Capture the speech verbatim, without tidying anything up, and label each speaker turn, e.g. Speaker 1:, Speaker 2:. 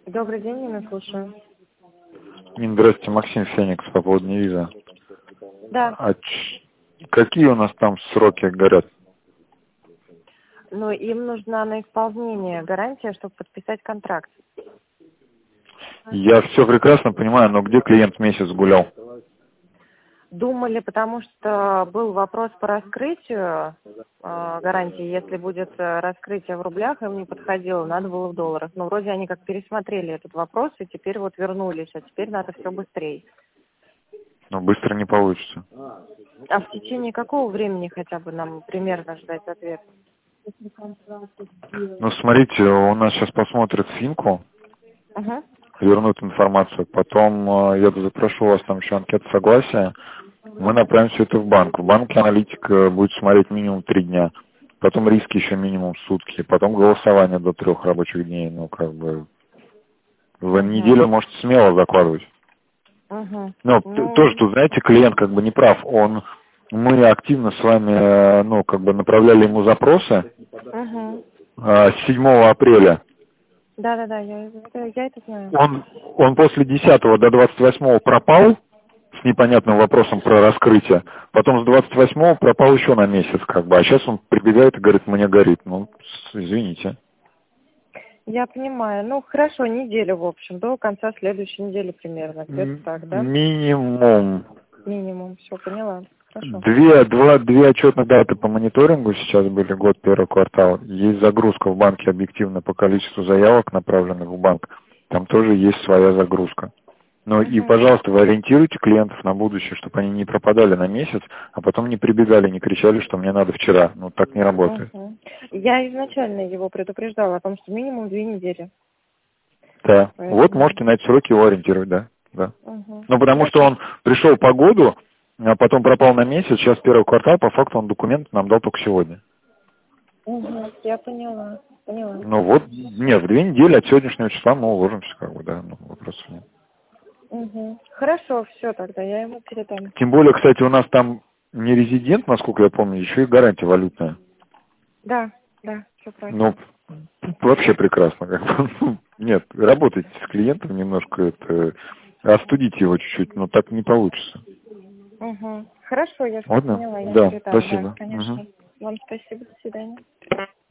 Speaker 1: Добрый день, я нас слушаю.
Speaker 2: Здравствуйте, Максим Феникс по поводу Невиза.
Speaker 1: Да.
Speaker 2: А ч- какие у нас там сроки горят?
Speaker 1: Ну, им нужна на исполнение гарантия, чтобы подписать контракт.
Speaker 2: Я все прекрасно понимаю, но где клиент месяц гулял?
Speaker 1: Думали, потому что был вопрос по раскрытию э, гарантии. Если будет э, раскрытие в рублях, им не подходило, надо было в долларах. Но вроде они как пересмотрели этот вопрос и теперь вот вернулись, а теперь надо все быстрее.
Speaker 2: Ну, быстро не получится.
Speaker 1: А в течение какого времени хотя бы нам примерно ждать ответ?
Speaker 2: Ну, смотрите, у нас сейчас посмотрят финку,
Speaker 1: Угу.
Speaker 2: вернут информацию, потом э, я запрошу у вас там еще анкету согласия, мы направим все это в банк. В банке аналитик э, будет смотреть минимум три дня, потом риски еще минимум сутки, потом голосование до трех рабочих дней, ну, как бы, в
Speaker 1: Угу.
Speaker 2: неделю можете смело закладывать.
Speaker 1: Угу.
Speaker 2: Ну, т- тоже
Speaker 1: Ну,
Speaker 2: тут, знаете, клиент как бы не прав. Он, мы активно с вами, э, ну, как бы направляли ему запросы
Speaker 1: угу.
Speaker 2: э, с седьмого апреля.
Speaker 1: Да-да-да, я, это- я это знаю.
Speaker 2: Он, он после десятого до двадцать восьмого пропал с непонятным вопросом про раскрытие. Потом с двадцать восьмого пропал еще на месяц, как бы. А сейчас он прибегает и говорит, мне горит. Ну, с- извините.
Speaker 1: Я понимаю. Ну, хорошо, неделю, в общем, до конца следующей недели примерно. Где-то
Speaker 2: М-
Speaker 1: так, да?
Speaker 2: Минимум.
Speaker 1: Минимум. Все, поняла. Хорошо.
Speaker 2: Две, два, две отчетных даты по мониторингу сейчас были, год, первый квартал. Есть загрузка в банке объективно по количеству заявок, направленных в банк. Там тоже есть своя загрузка. Ну и,
Speaker 1: Угу.
Speaker 2: пожалуйста, вы ориентируйте клиентов на будущее, чтобы они не пропадали на месяц, а потом не прибегали, не кричали, что мне надо вчера. Ну так не работает.
Speaker 1: Угу. Я изначально его предупреждала о том, что минимум две недели.
Speaker 2: Да. Вот
Speaker 1: Поэтому...
Speaker 2: можете на эти сроки его ориентировать, да. да.
Speaker 1: Угу.
Speaker 2: Ну потому что
Speaker 1: Хорошо.
Speaker 2: он пришел по году, а потом пропал на месяц, сейчас первый квартал, по факту он документы нам дал только сегодня.
Speaker 1: Угу. Я поняла. Поняла.
Speaker 2: Ну вот, нет, в две недели от сегодняшнего числа мы уложимся, как бы, да, ну, вопросов нет.
Speaker 1: Угу. Хорошо, все тогда, я ему передам.
Speaker 2: Тем более, кстати, у нас там не резидент, насколько я помню, еще и гарантия валютная.
Speaker 1: Да, да, все правильно.
Speaker 2: Ну, вообще прекрасно, как бы. Нет, работайте с клиентом немножко, это, остудите его чуть-чуть, но так не получится.
Speaker 1: Угу. Хорошо, я все
Speaker 2: Ладно?
Speaker 1: поняла, я
Speaker 2: Да,
Speaker 1: передам. Да,
Speaker 2: спасибо.
Speaker 1: конечно.
Speaker 2: Мгм.
Speaker 1: Вам спасибо, до свидания.